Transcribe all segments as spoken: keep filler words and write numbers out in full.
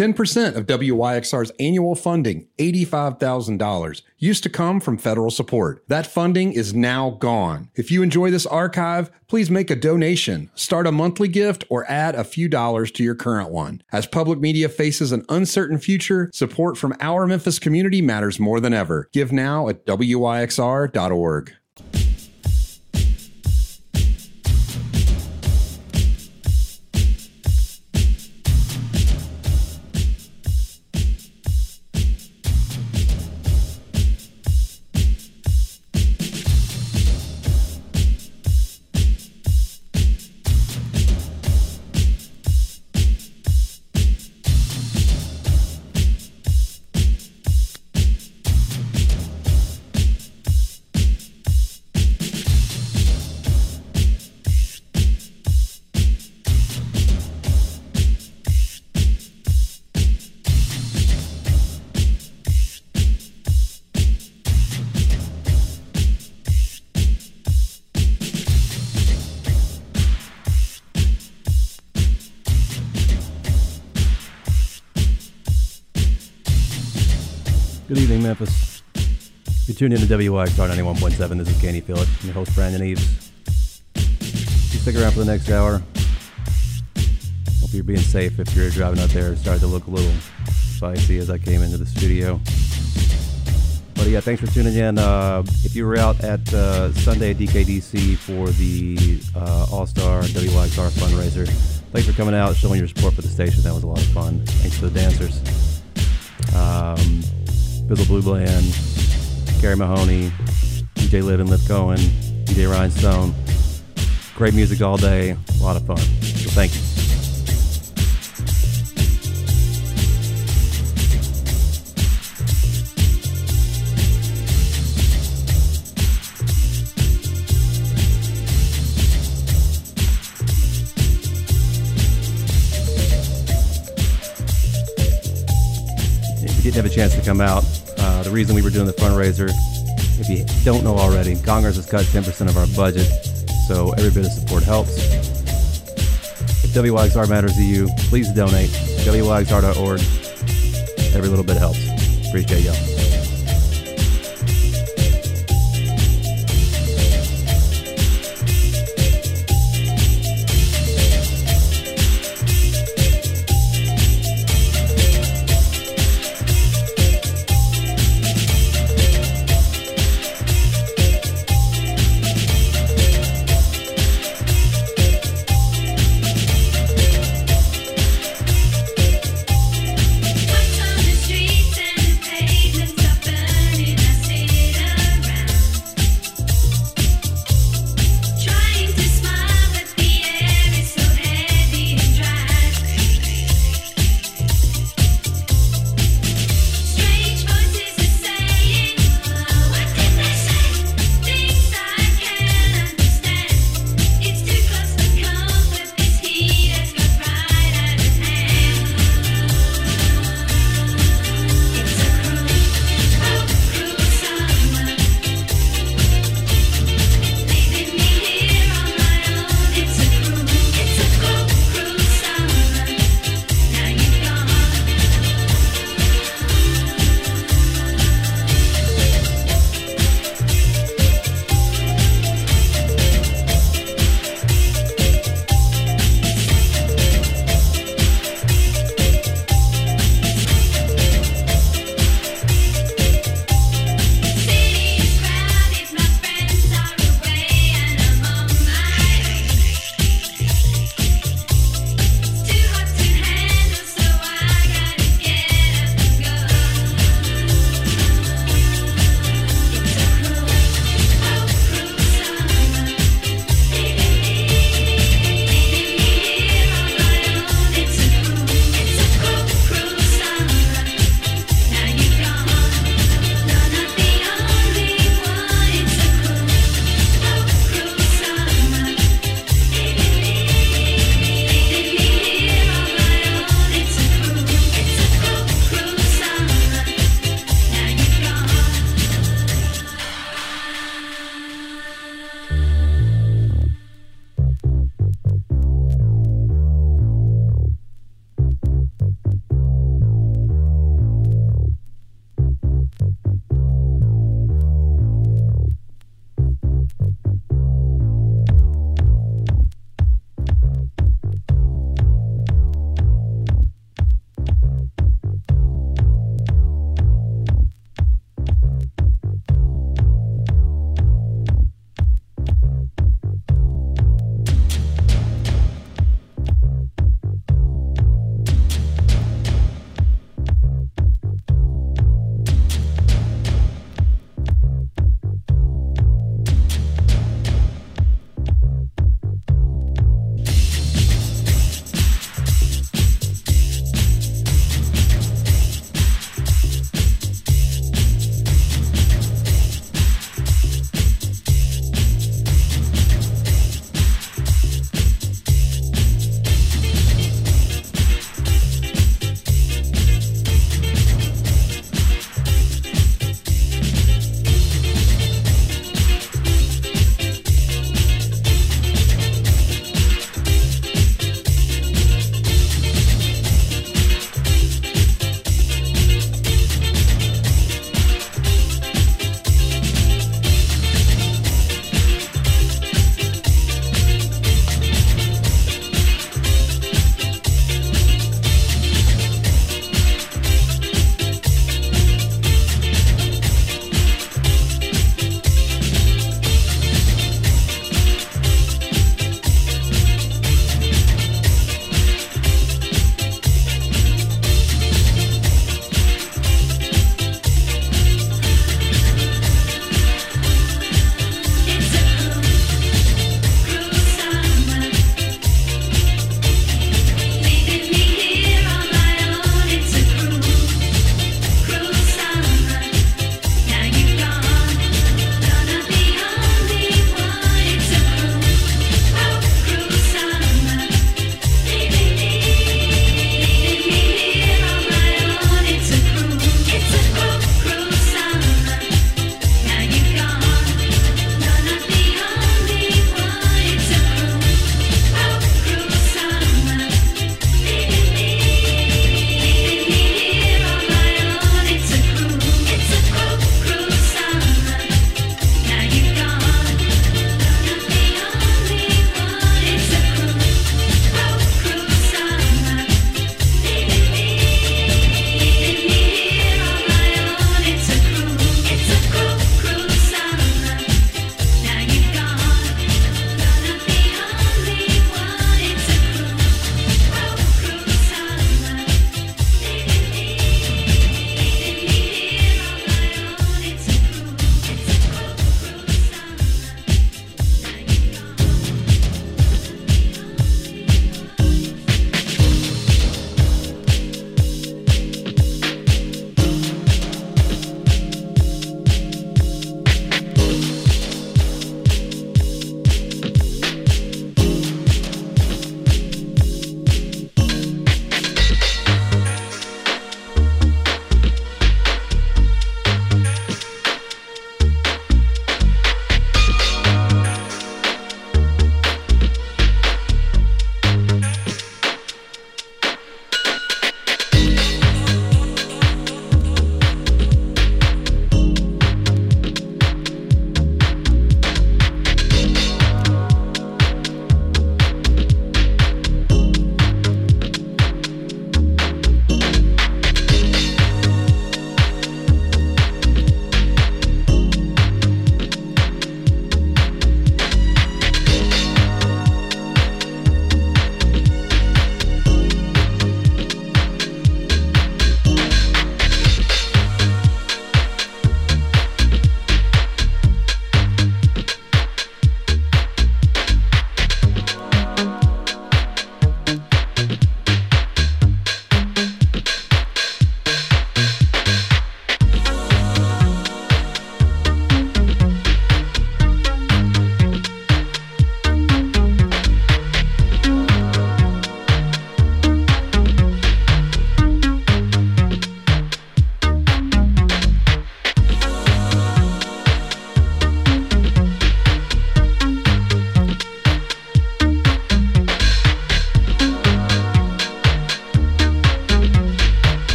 ten percent of W Y X R's annual funding, eighty-five thousand dollars, used to come from federal support. That funding is now gone. If you enjoy this archive, please make a donation, start a monthly gift, or add a few dollars to your current one. As public media faces an uncertain future, support from our Memphis community matters more than ever. Give now at W Y X R dot org. Good evening, Memphis. You're tuned in to W Y X R ninety-one point seven. This is Candy Phillip. I'm your host, Brandon Eves. You stick around for the next hour. Hope you're being safe if you're driving out there. It started to look a little spicy as I came into the studio. But yeah, thanks for tuning in. Uh, if you were out at uh, Sunday at D K D C for the uh, All-Star W Y X R fundraiser, thanks for coming out, showing your support for the station. That was a lot of fun. Thanks to the dancers. Um... Bizzle Blue Bland, Gary Mahoney, D J Liv and Liv Cohen, D J Rhinestone. Great music all day, a lot of fun. So thank you. If you didn't have a chance to come out, uh, the reason we were doing the fundraiser, if you don't know already, Congress has cut ten percent of our budget, so every bit of support helps. If W Y X R matters to you, please donate. W Y X R dot org. Every little bit helps. Appreciate y'all. What's on the streets and the pavements?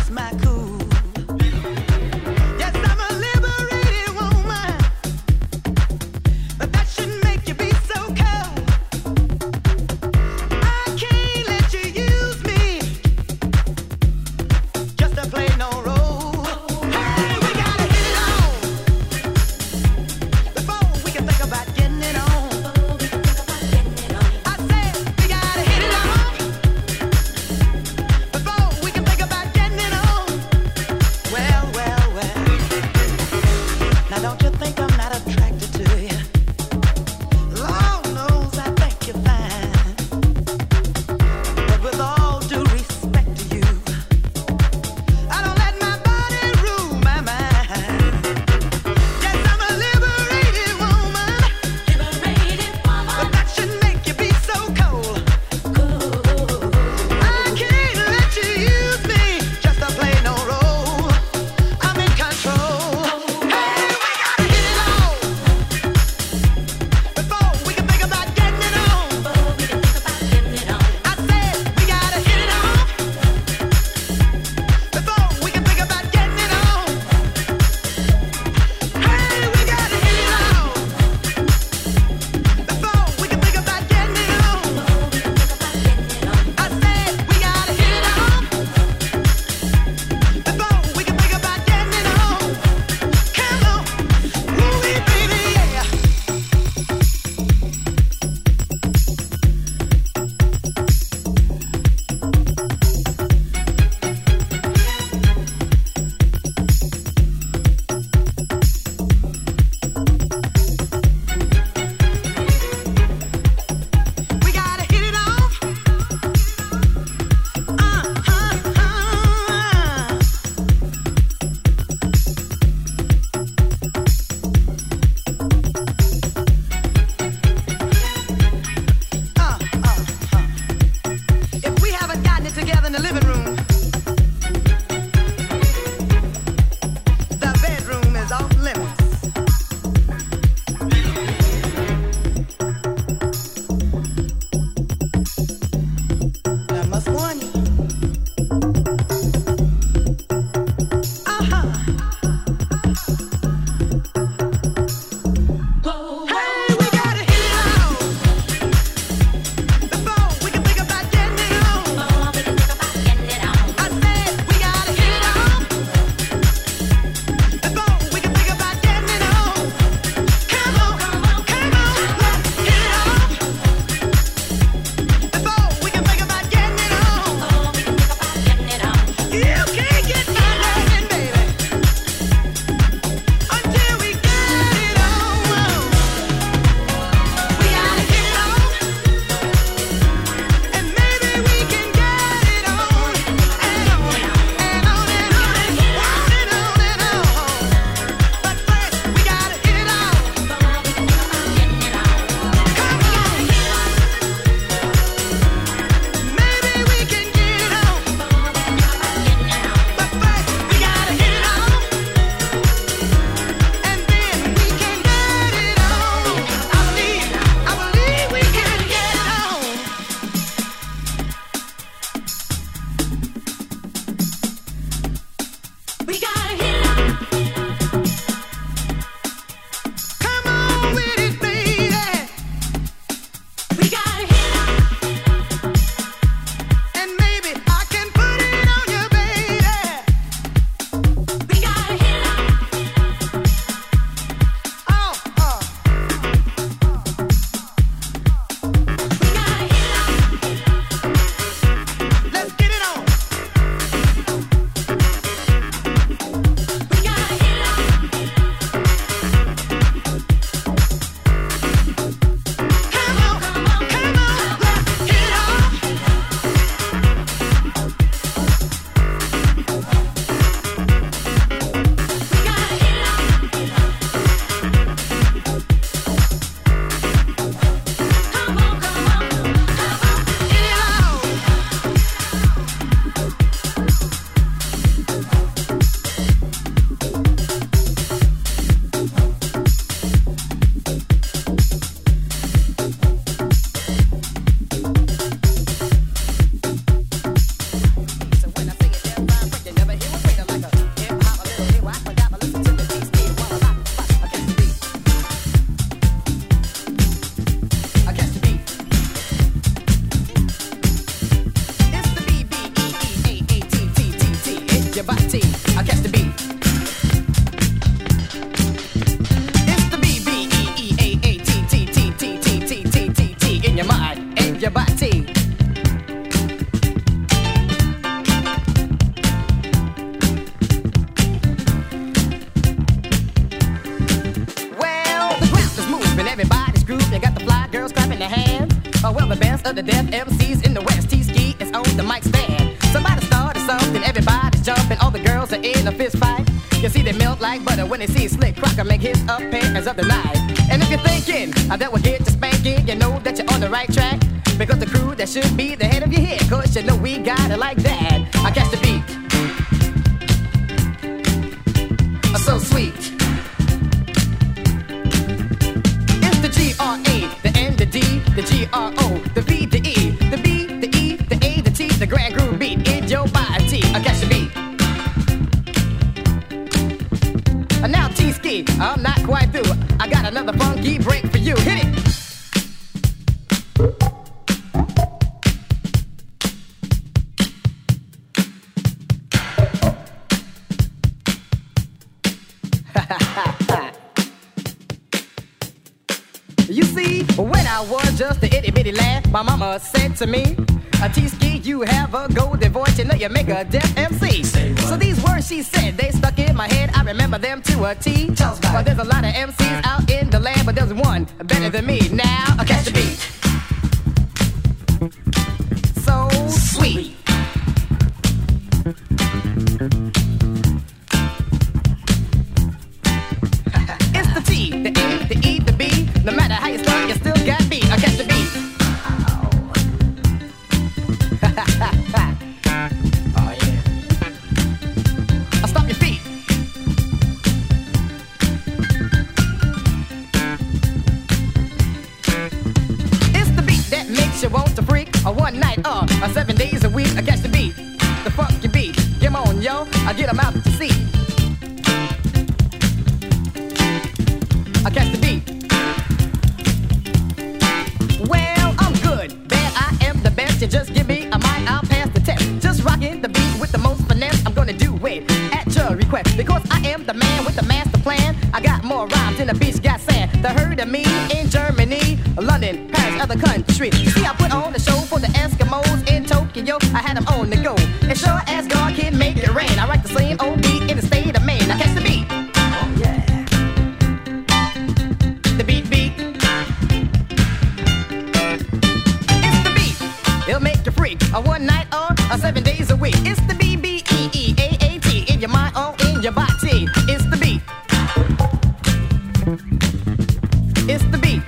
Before we can think about getting it on. I catch the beat. It's the B B E E A A T T T T T T T T T in your mind and your body. Well, the ground is moving, everybody's grooving. You got the fly girls clapping their hands. Oh, well, the best of the deaf M Cs in the West. T-Ski is on the mic stand. Somebody started something, everybody's jumping. All the girls are in a fist fight. You see they melt like butter when they see Slick Crocker make his appearance of the night. And if you're thinking uh, that will get you spanking, you know that you're on the right track. Because the crew that should be the head of your head, cause you know we got it like that. I catch the beat. Uh, so sweet. It's the G R A, the N, the D, the G R O, the V, the E, the B, the E, the A, the T, the grand groove beat in your body. I catch the beat. And now T-Ski, I'm not quite through. I got another funky break for you. Hit it. You see, when I was just a itty bitty lad, my mama said to me, a T-Ski, you have a golden voice, you know you make a deaf M C. So these words she said, they stuck in my head, I remember them to a T. But there's a lot of M Cs out in the land, but there's one better than me. Now, I catch the beat. So sweet. It's the T, the A, the E, the B. No matter how you start, you still got beat. I catch the beat. Oh yeah. I'll stop your feet. It's the beat that makes you want to freak. A one night, uh, a seven days a week. I catch the beat. The funky beat. Come on, yo. I get 'em out to see. I catch the beat. Well, I'm good, bad, I am the best. You just give me a mic, I'll pass the test. Just rocking the beat with the most finesse. I'm gonna do it at your request, because I am the man with the master plan. I got more rhymes than the beach got sand. They heard of me in Germany, London, Paris, other countries. You see, I put on the show for the Eskimos in Tokyo. I had them on the go. And sure as God can make it rain, I write the same old beat in the state of Maine. I catch the beat. Oh yeah. The beat beat. It's the beat. It'll make you freak. A one night or a seven days a week. It's the B B E E A A T. In your mind or in your body. It's the beat. It's the beat.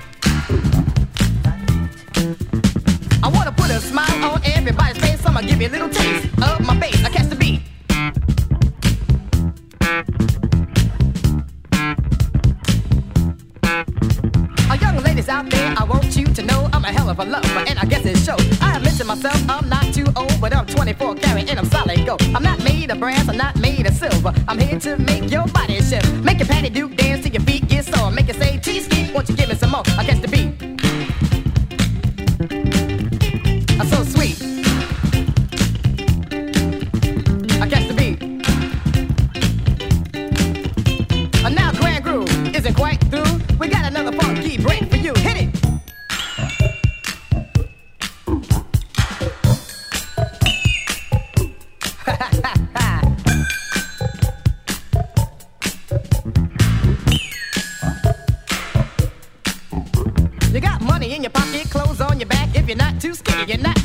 I wanna put a smile on everybody's face. So I'ma give you a little taste of my bass. I catch the beat. Uh, young ladies out there, I want you to know I'm a hell of a lover, and I guess it shows. I admit to myself, I'm not too old, but I'm twenty-four carat and I'm solid gold. I'm not made of brass, I'm not made of silver. I'm here to make your body shift. Make your patty duke dance till your feet get sore. Make it say, T-Ski, won't you give me some more? I catch the beat. I'm so sweet. I catch the beat. And now Grand Groove isn't quite through. We got another funky break for you. Hit it. You got money in your pocket, clothes on your back. If you're not too skinny, you're not